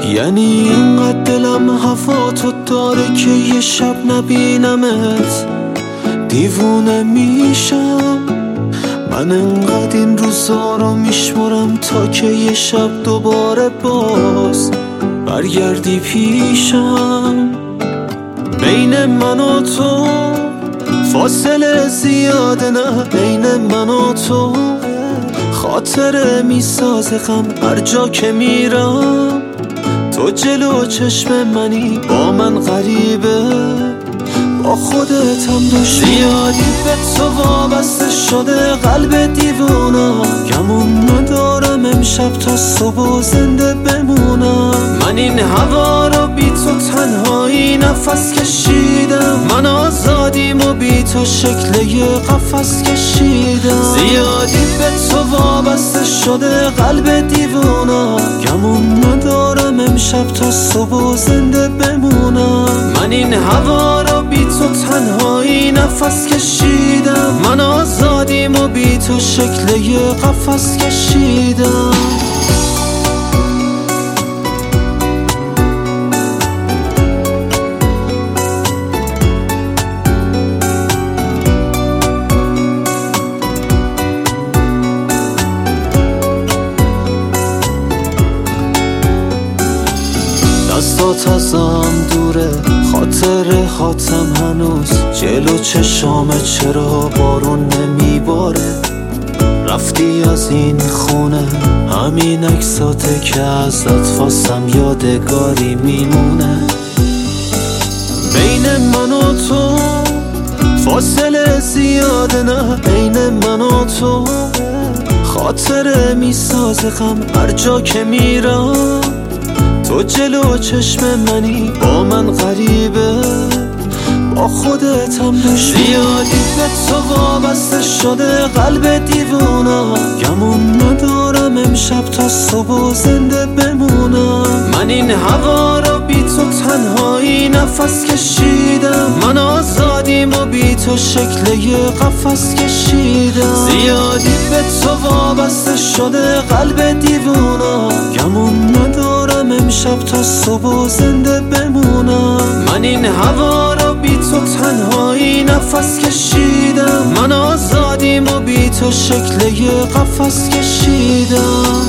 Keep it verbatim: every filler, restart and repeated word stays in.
یعنی اینقدر دلم هوا تو داره که یه شب نبینمت دیوونه میشم. من انقدر این روزا رو میشمرم تا که یه شب دوباره باز برگردی پیشم. بین من و تو فاصله زیاده، نه بین من و تو خاطره میسازه غم هر جا که میرم. تو جلو چشم منی با من غریبه، با خودتم داشتی. زیادی به تو وابسته شده قلب دیوونم، گمون ندارم امشب تا صبح زنده بمونم. من این هوا رو بی تو تنهایی نفس کشیدم، من آزادیم و بی تو شکل یه قفس کشیدم. زیادی به تو وابسته شده قلب دیوونم، گمون ندارم امشب تا صبح زنده بمونم. من این هوا رو بی تو تنهایی نفس کشیدم، من آزادیم و بی تو شکل یه قفس کشیدم. دستات ازم دوره، خاطر خاطم هنوز جلو چشامه، چرا بارون نمیباره؟ رفتی از این خونه، همین عکساته که ازت فاستم یادگاری میمونه. بین من و تو فاصله زیاده، نه بین من و تو خاطره میسازه غم هر جا که میرم. تو جلو چشم منی با من غریبه، با خودتم داشتی. زیادی به تو وابسته شده قلب دیوونم، گمون ندارم امشب تا صبح زنده بمونم. من این هوا رو بی تو تنهایی نفس کشیدم، من آزادیم و بی تو شکل یه قفس کشیدم. زیادی به تو وابسته شده قلب دیوونم، گمون ندارم امشب تا صبح زنده بمونم. من این هوا رو بی تو تنهایی نفس کشیدم، من آزادیم و بی تو شکل یه قفس کشیدم.